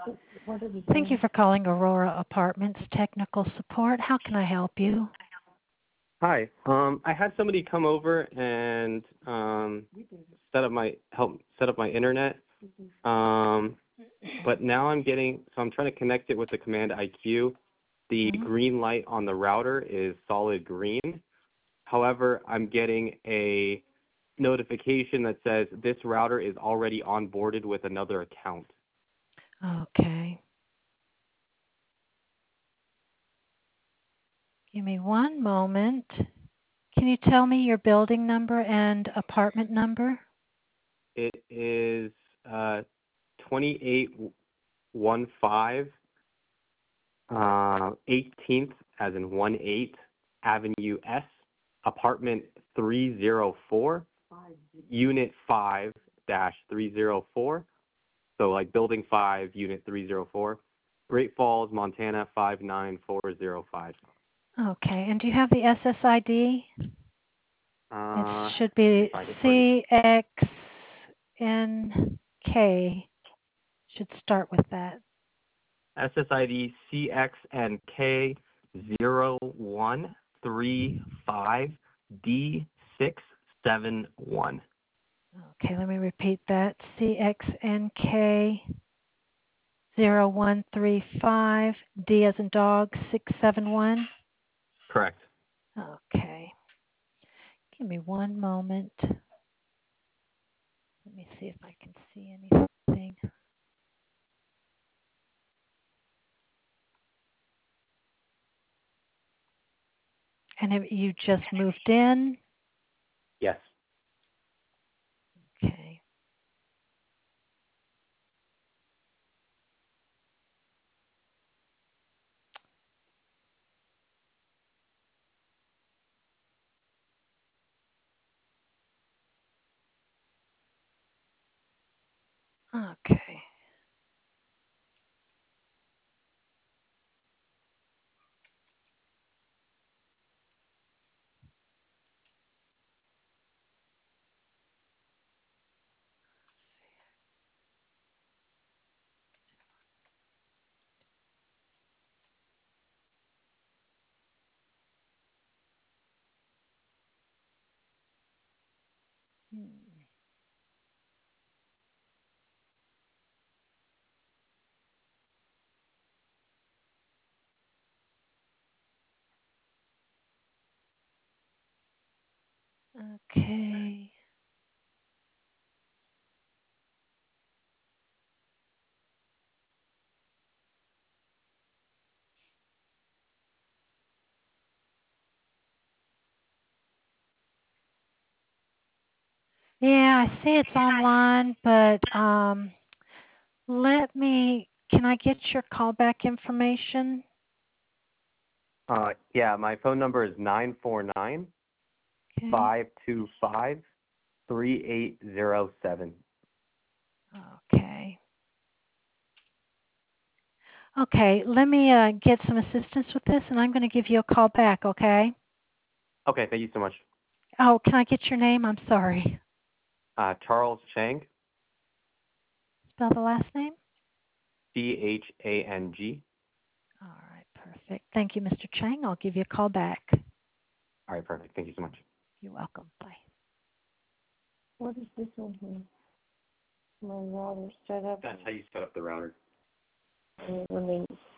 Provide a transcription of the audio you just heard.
What are we Thank you doing? for calling Aurora Apartments Technical Support. How can I help you? Hi. I had somebody come over and help set up my internet. But now I'm trying to connect it with the Command IQ. The green light on the router is solid green. However, I'm getting a notification that says this router is already onboarded with another account. Okay. Give me one moment. Can you tell me your building number and apartment number? It is 2815 18th, as in 18 Avenue S, apartment 304, unit 5-304. So like building 5, unit 304, Great Falls, Montana 59405. Okay. And do you have the SSID? It should be CXNK. Should start with that. SSID CXNK 0135D671. Okay, let me repeat that. CXNK 0135 D as in dog 671. Correct. Okay. Give me one moment. Let me see if I can see anything. And you just moved in? Yes. Okay. Okay. Okay. Yeah, I see it's online, but can I get your callback information? Yeah, my phone number is 949 525 3807. Okay. Okay, let me get some assistance with this, and I'm going to give you a call back, okay? Okay, thank you so much. Oh, can I get your name? I'm sorry. Charles Chang, Spell the last name? CHANG. All right, perfect. Thank you, Mr. Chang. I'll give you a call back. All right, perfect. Thank you so much. You're welcome. Bye. What is this one here? My router set up. That's how you set up the router. When they